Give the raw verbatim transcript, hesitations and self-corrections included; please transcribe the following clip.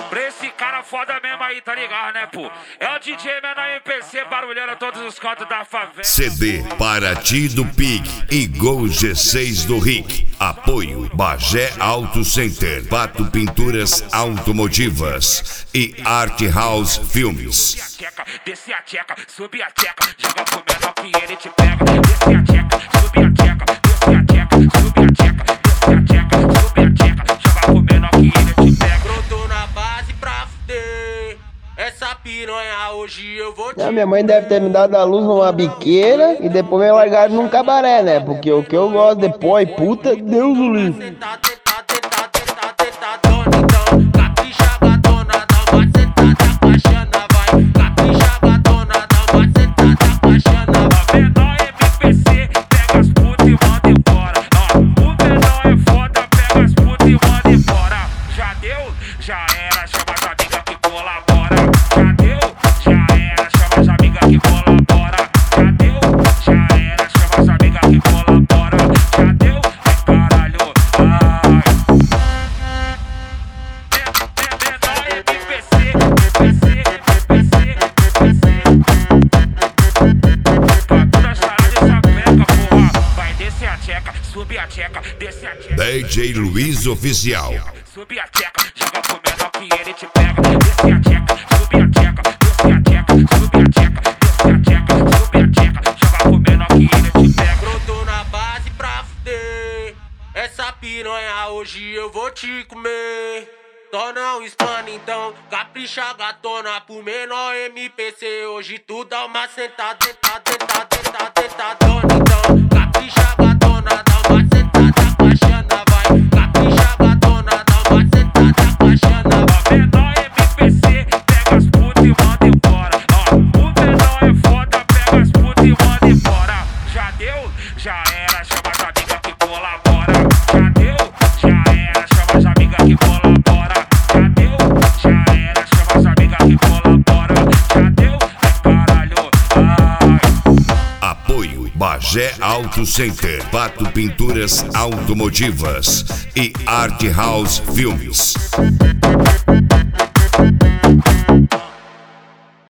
Pra esse cara foda mesmo aí, tá ligado, né, pô? É o D J Menor M P C, barulhando todos os cantos da favela. C D Paraty do Pig e Gol G seis do Rick. Apoio Bagé Auto Center, Pato Pinturas Automotivas e Art House Filmes. Desce a tcheca, sobe a tcheca, joga pro menor que ele te pega. Desce a tcheca, sobe a tcheca, desce a tcheca, sobe a tcheca, desce a tcheca, sobe a tcheca, joga pro menor que ele te pega. Brotou na base pra fuder, essa piranha hoje eu vou te... A minha mãe deve ter me dado a luz numa biqueira e depois me largaram num cabaré, né? Porque o que eu gosto depois, puta, Deus o livre. Já era, chama as amigas que colabora. Já deu, já era, chama as amigas que colabora. Já deu, já era, chama as amigas que colabora. Já deu, ai caralho, ai. Menor M P C, M P C, M P C, M P C. Pra toda charada essa peca, porra. Vai descer a tcheca, subir a tcheca, desce a tcheca. D J Luiz Oficial. Subi a tcheca, joga pro menor que ele te pega. Desce a tcheca, subi a tcheca, desce a tcheca, subi a tcheca, desce a tcheca, subi a tcheca, joga pro menor que ele te pega. Brotou na base pra fuder, essa piranha hoje eu vou te comer. Só não espana então, capricha gatona pro menor M P C. Hoje tu dá uma sentada, sentada, sentada, sentada, sentadona então. Capricha gatona, dá uma sentada, baixana, vai. Capricha gatona, dá uma sentada, baixana, vai. Menor M P C, pega as putas e manda embora. Ó, o menor é foda, pega as putas e manda embora. Já deu, já era, chama as amigas que colabora. Já deu, já era, chama as amigas que colabora. Já deu, já era, chama as amigas que colabora. Já deu, ai caralho, ai. Apoio Bagé Auto Center, Pato Pinturas Automotivas e Art House Filmes.